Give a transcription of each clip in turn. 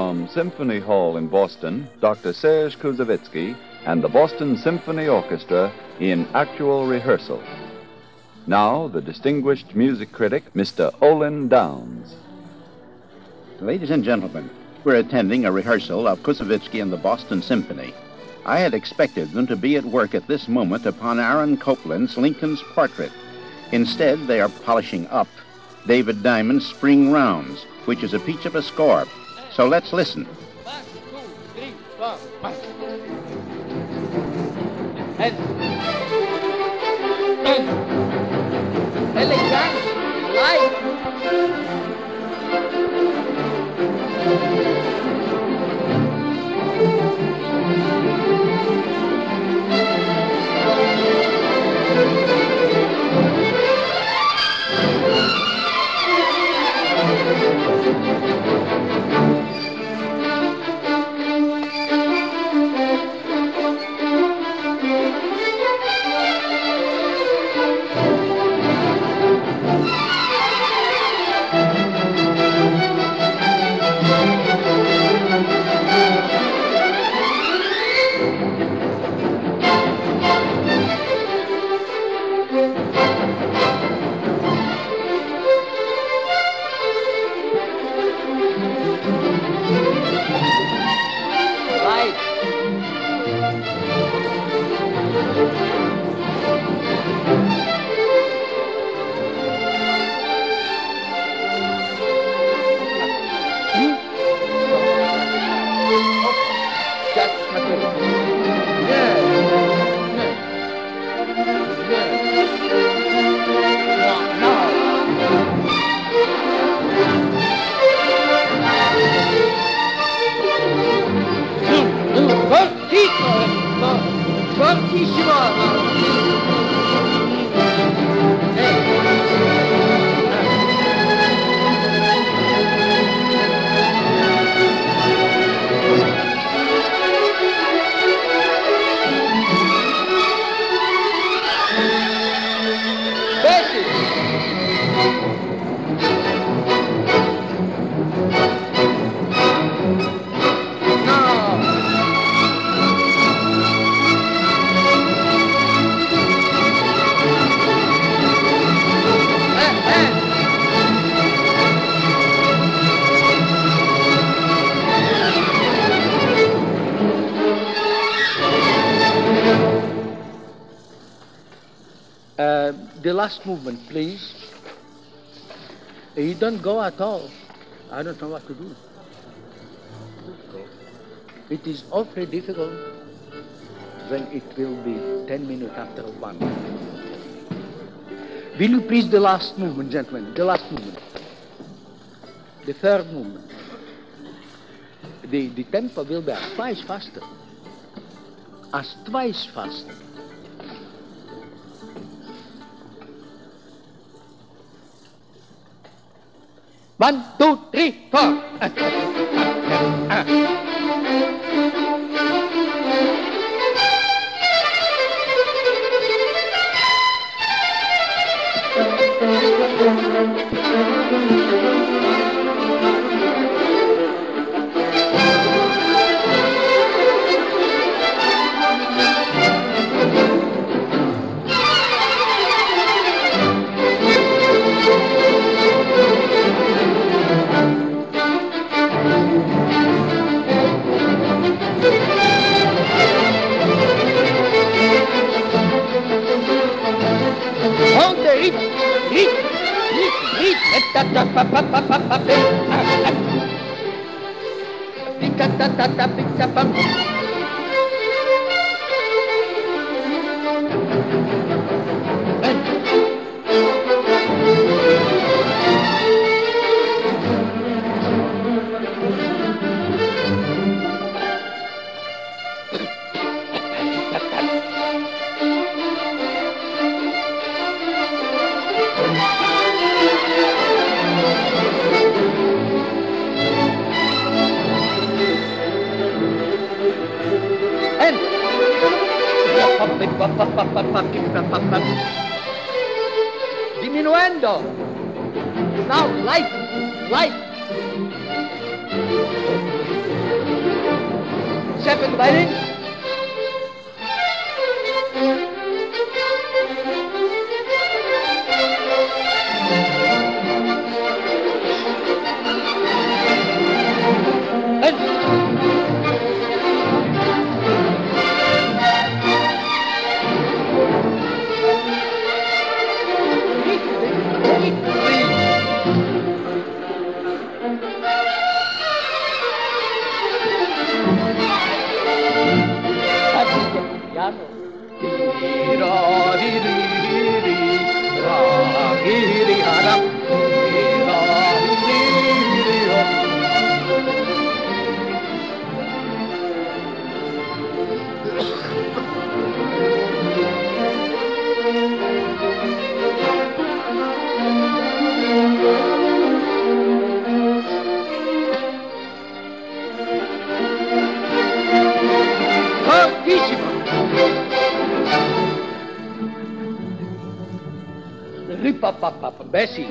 from Symphony Hall in Boston, Dr. Serge Kuzovitsky and the Boston Symphony Orchestra in actual rehearsal. Now, the distinguished music critic, Mr. Olin Downs. Ladies and gentlemen, we're attending a rehearsal of Kuzovitsky and the Boston Symphony. I had expected them to be at work at this moment upon Aaron Copland's Lincoln's Portrait. Instead, they are polishing up David Diamond's Spring Rounds, which is a peach of a score. So let's listen. 1, 2, 3, 4, 5. Elegant, light. The last movement, please. You don't go at all. I don't know what to do. It is awfully difficult. Then it will be 10 minutes after 1. Will you please the last movement, gentlemen? The last movement. The third movement. The tempo will be as twice faster. As twice faster. One, two, three, four. Diminuendo. Now, light. second violin. Bessie.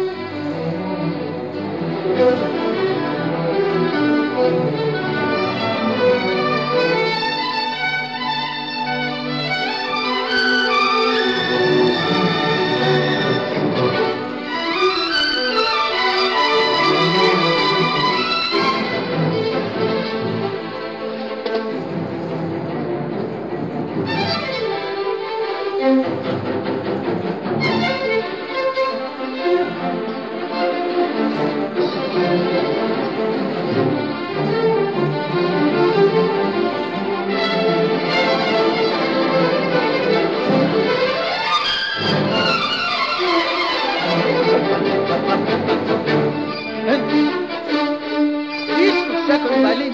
Second violin.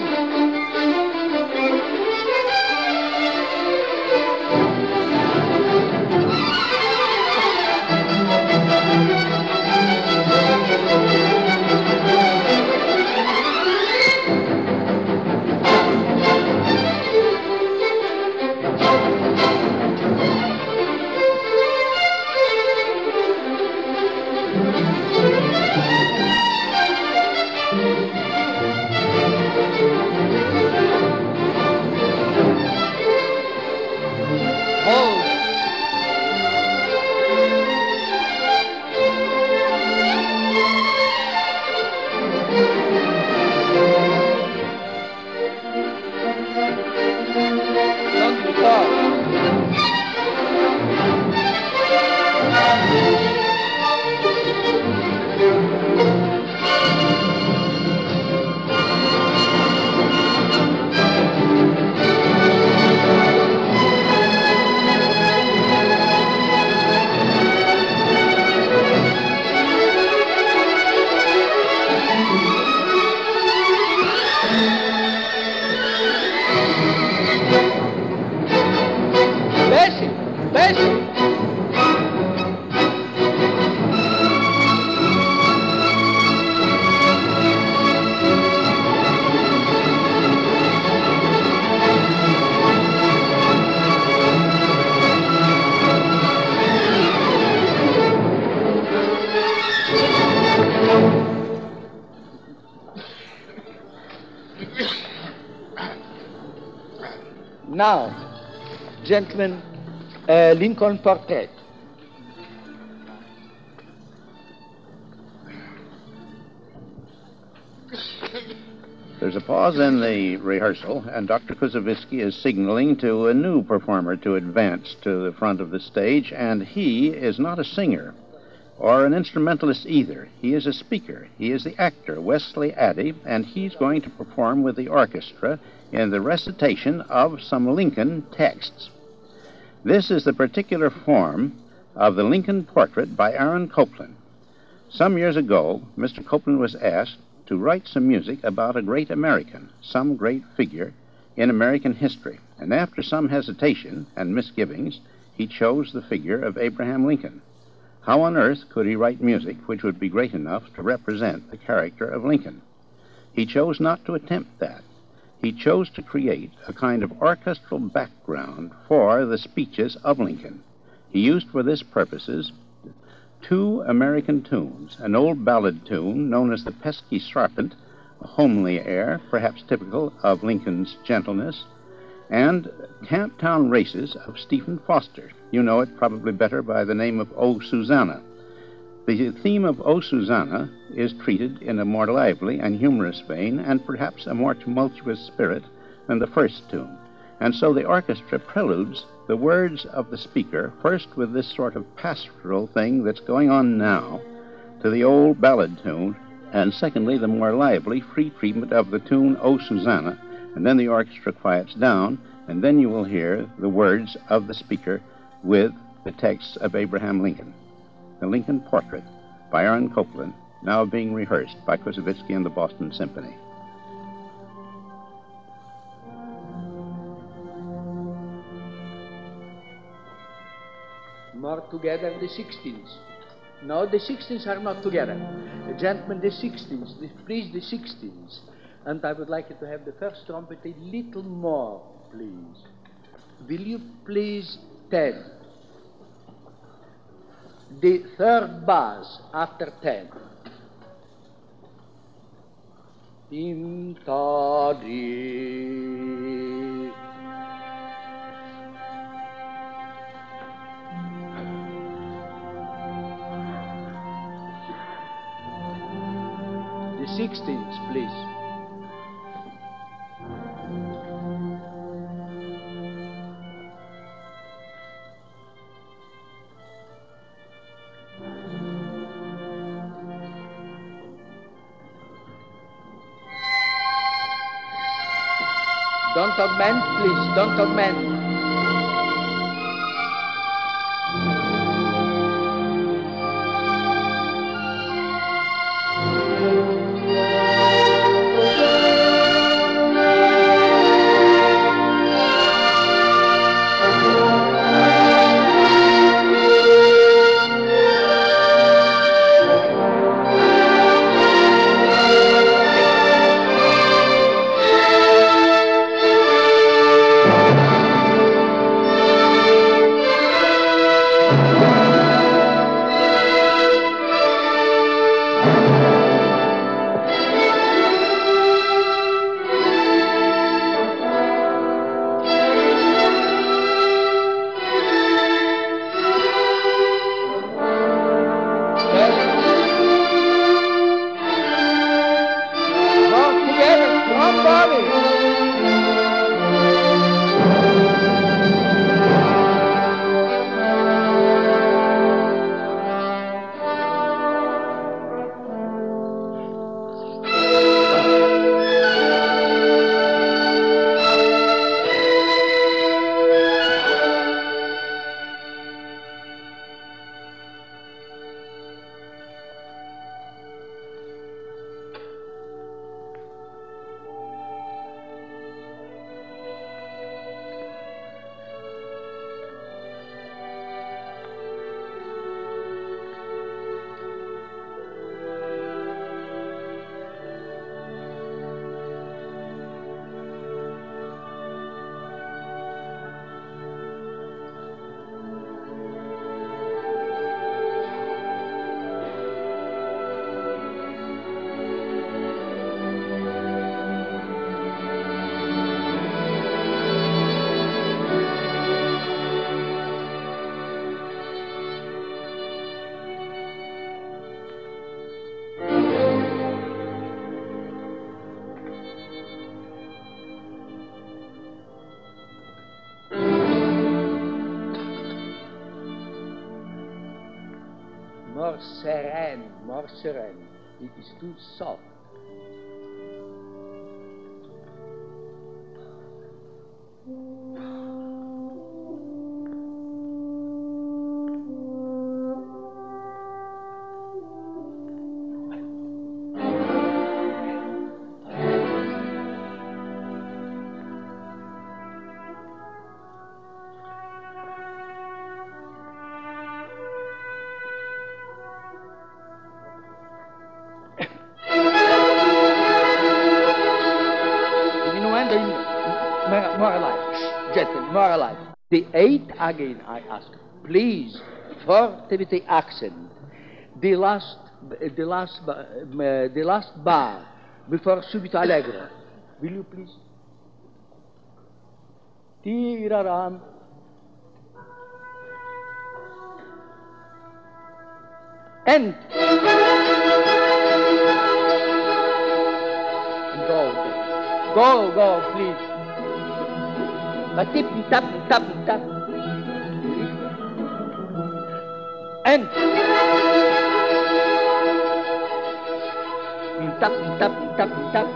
Now, gentlemen, Lincoln portrait. There's a pause in the rehearsal, and Dr. Koussevitzky is signaling to a new performer to advance to the front of the stage, and he is not a singer or an instrumentalist either. He is a speaker. He is the actor, Wesley Addy, and he's going to perform with the orchestra in the recitation of some Lincoln texts. This is the particular form of the Lincoln portrait by Aaron Copland. Some years ago, Mr. Copland was asked to write some music about a great American, some great figure in American history. And after some hesitation and misgivings, he chose the figure of Abraham Lincoln. How on earth could he write music which would be great enough to represent the character of Lincoln? He chose not to attempt that. He chose to create a kind of orchestral background for the speeches of Lincoln. He used for this purposes two American tunes, an old ballad tune known as the Pesky Sarpent a homely air, perhaps typical of Lincoln's gentleness, and Camptown Races of Stephen Foster. You know it probably better by the name of O Susanna. The theme of O Susanna is treated in a more lively and humorous vein and perhaps a more tumultuous spirit than the first tune. And so the orchestra preludes the words of the speaker, first with this sort of pastoral thing that's going on now, to the old ballad tune, and secondly, the more lively, free treatment of the tune O Susanna, and then the orchestra quiets down, and then you will hear the words of the speaker with the text of Abraham Lincoln. The Lincoln Portrait by Aaron Copland, now being rehearsed by Koussevitzky and the Boston Symphony. More together the 16s. No, the 16s are not together. Gentlemen, the 16s, please, the 16s. And I would like you to have the first trumpet a little more, please. Will you please tell the third bass after 10? Im tadi. The 16s, please. Don't augment, please. Don't augment. More serene. It is too soft. More alive, gentlemen, more alive. The 8 again, I ask, please, forte with the accent. The last bar before subito allegro. Will you please? Tiraram. And go, please. Tip, tap, tap, tap. And tap, tap, tap, tap.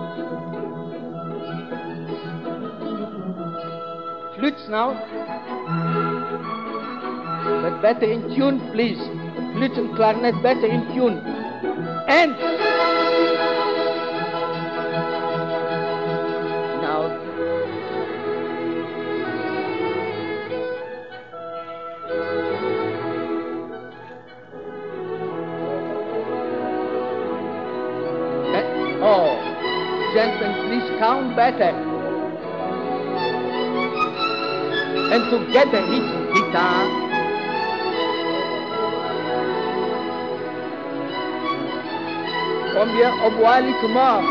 Flutes now. But better in tune, please. Flute and clarinet better in tune. And now gentlemen, please count better. And together hit guitar. Combien au bois les commandes.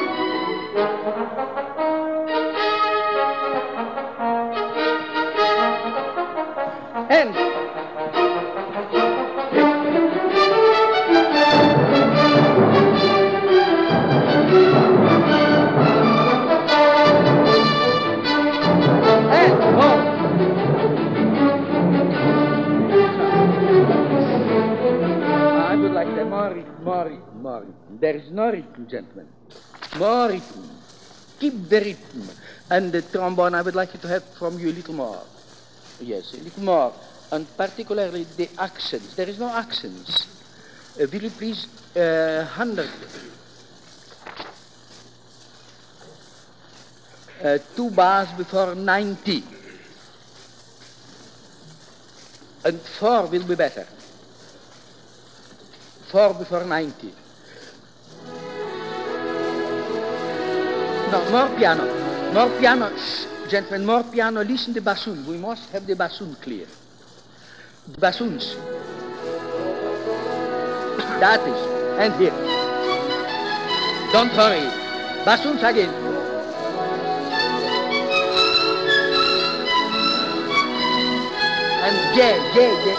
And more. There is no rhythm, gentlemen. More rhythm. Keep the rhythm. And the trombone, I would like you to have from you a little more. Yes, a little more. And particularly the accents. There is no accents. Will you please 100? 2 bars before 90. And 4 will be better. 4 before 90. No, more piano. More piano. Shh, gentlemen, more piano. Listen to the bassoon. We must have the bassoon clear. The bassoons. That is. And here. Don't hurry. Bassoons again. And yeah.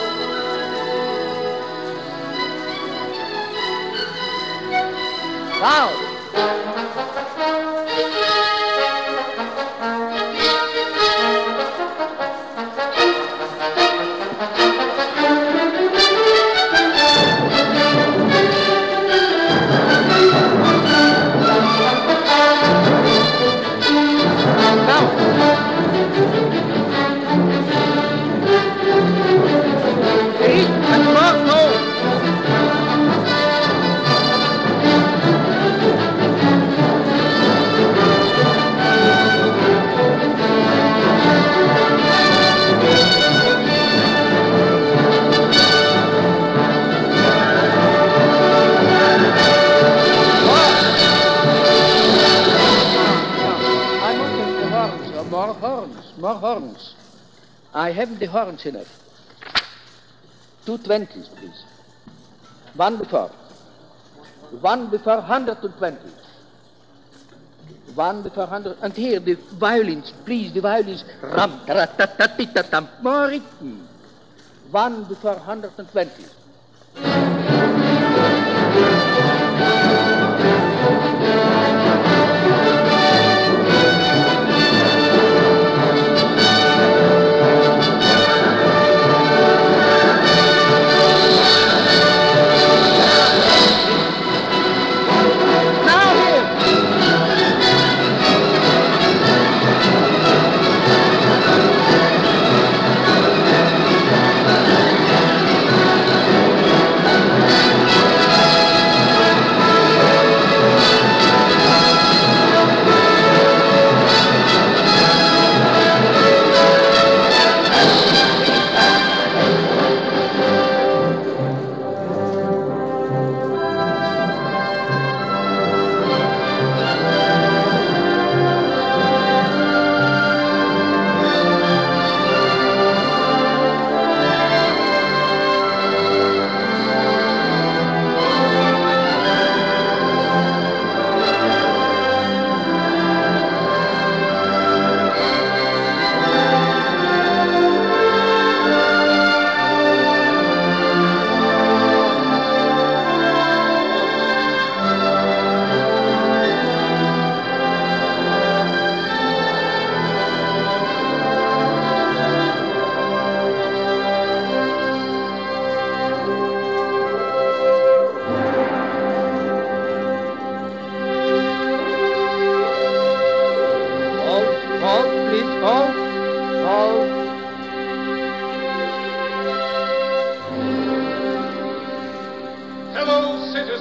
Wow! More horns. I have the horns enough. 2 20s, please. 1 before. 1 before 120. 1 before 100. And here the violins, please, the violins. Ram, ta-ra-ta-ta-ti-ta-tam. More rhythm. 1 before 120.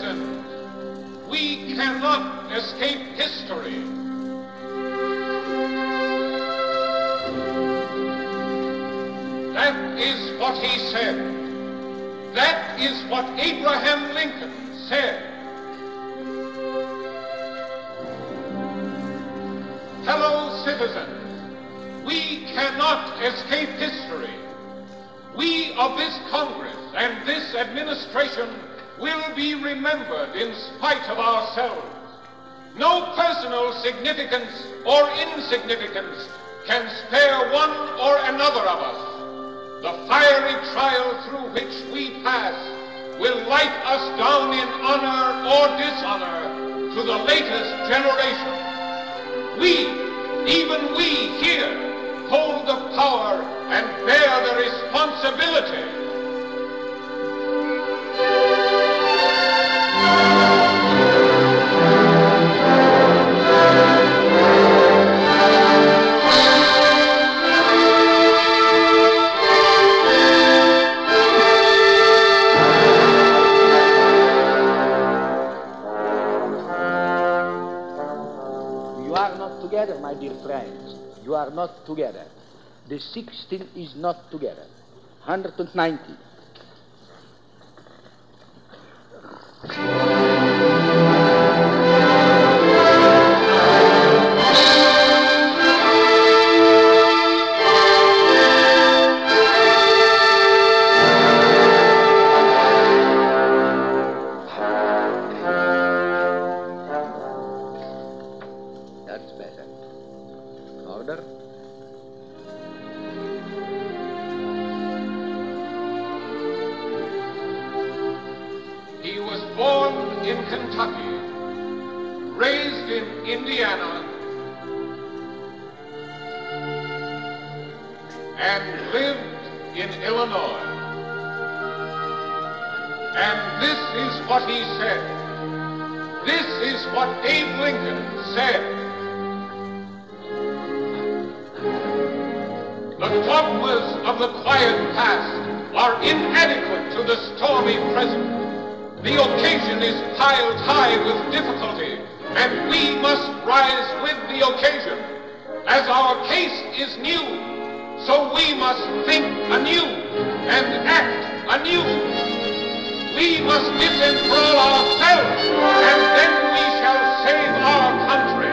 citizens, we cannot escape history. That is what he said. That is what Abraham Lincoln said. Fellow citizens, we cannot escape history. We of this Congress and this administration will be remembered in spite of ourselves. No personal significance or insignificance can spare one or another of us. The fiery trial through which we pass will light us down in honor or dishonor to the latest generation. We, even we here, hold the power and bear the responsibility. Together, my dear friends, you are not together. The 16 is not together. 190. And lived in Illinois. And this is what he said. This is what Abe Lincoln said. The dogmas of the quiet past are inadequate to the stormy present. The occasion is piled high with difficulty, and we must rise with the occasion. As our case is new, so we must think anew and act anew. We must disenthrall ourselves, and then we shall save our country.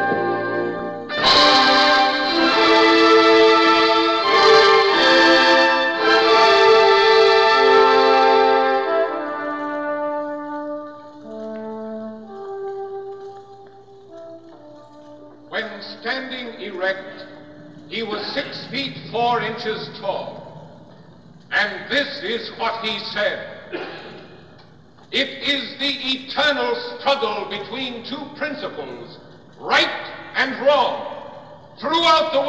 When standing erect, he was 6 feet 4 inches tall. And this is what he said. It is the eternal struggle between two principles, right and wrong, throughout the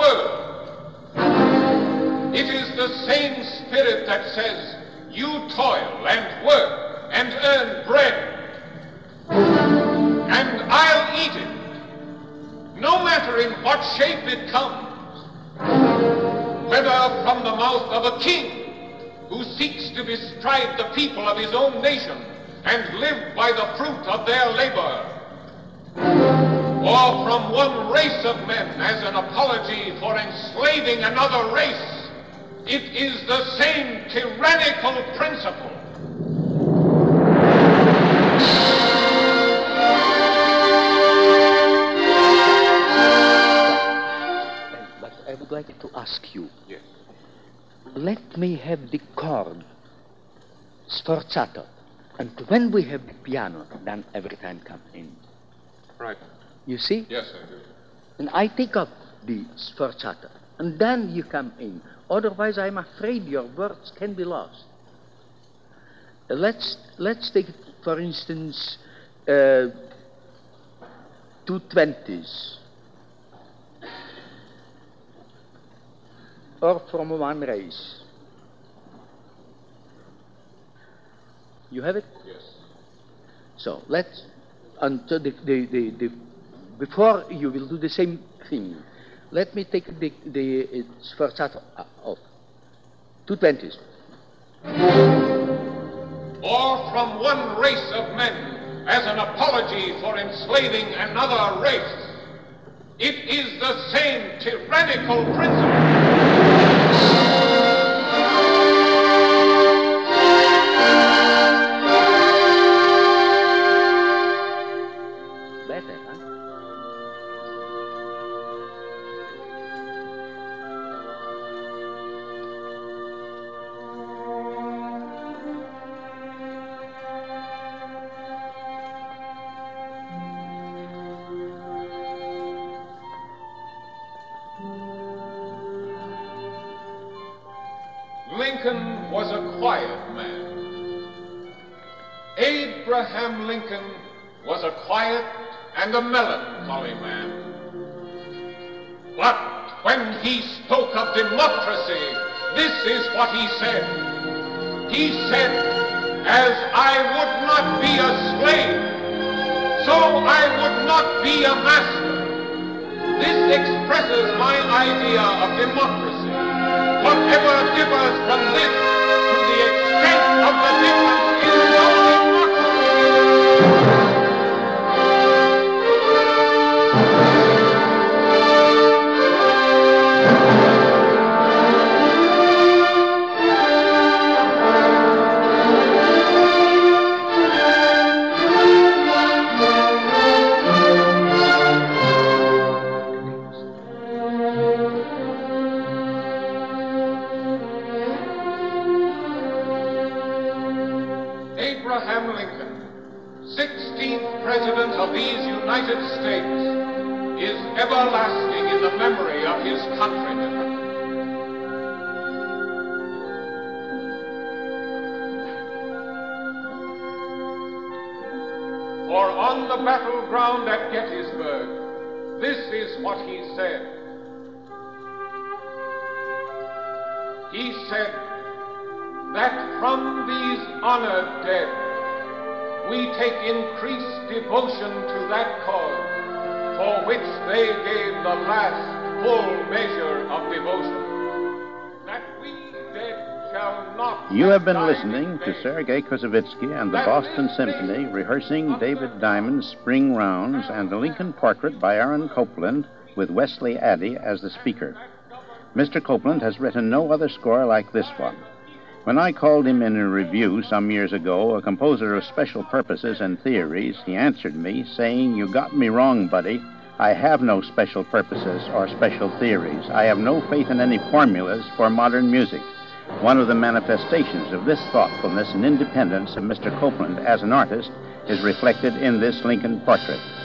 world. It is the same spirit that says, you toil and work and earn bread, and I'll eat it, no matter in what shape it comes. Whether from the mouth of a king who seeks to bestride the people of his own nation and live by the fruit of their labor, or from one race of men as an apology for enslaving another race, it is the same tyrannical principle. I would like to ask you. Yes. Let me have the chord sforzato, and when we have the piano, then every time come in. Right. You see? Yes, I do. And I take up the sforzato, and then you come in. Otherwise, I'm afraid your words can be lost. Let's take, for instance, 2/20s. Or from one race. You have it? Yes. So let's, until before you will do the same thing, let me take the sforzato off. 2/20s. Or from one race of men as an apology for enslaving another race. It is the same tyrannical principle. Lincoln was a quiet man. Abraham Lincoln was a quiet and a melancholy man. But when he spoke of democracy, this is what he said. He said, "As I would not be a slave, so I would not be a master." This expresses my idea of democracy. Whatever differs from this to the extent of the difference is no Abraham Lincoln, 16th President of these United States, is everlasting in the memory of his countrymen. For on the battleground at Gettysburg, this is what he said. He said that from these honored dead, we take increased devotion to that cause for which they gave the last full measure of devotion. That we dead shall not... You have been listening to Sergei Koussevitzky and the Boston Symphony rehearsing David Diamond's Spring Rounds and the Lincoln Portrait by Aaron Copland with Wesley Addy as the speaker. Mr. Copland has written no other score like this one. When I called him in a review some years ago, a composer of special purposes and theories, he answered me saying, "You got me wrong, buddy. I have no special purposes or special theories. I have no faith in any formulas for modern music." One of the manifestations of this thoughtfulness and independence of Mr. Copland as an artist is reflected in this Lincoln Portrait.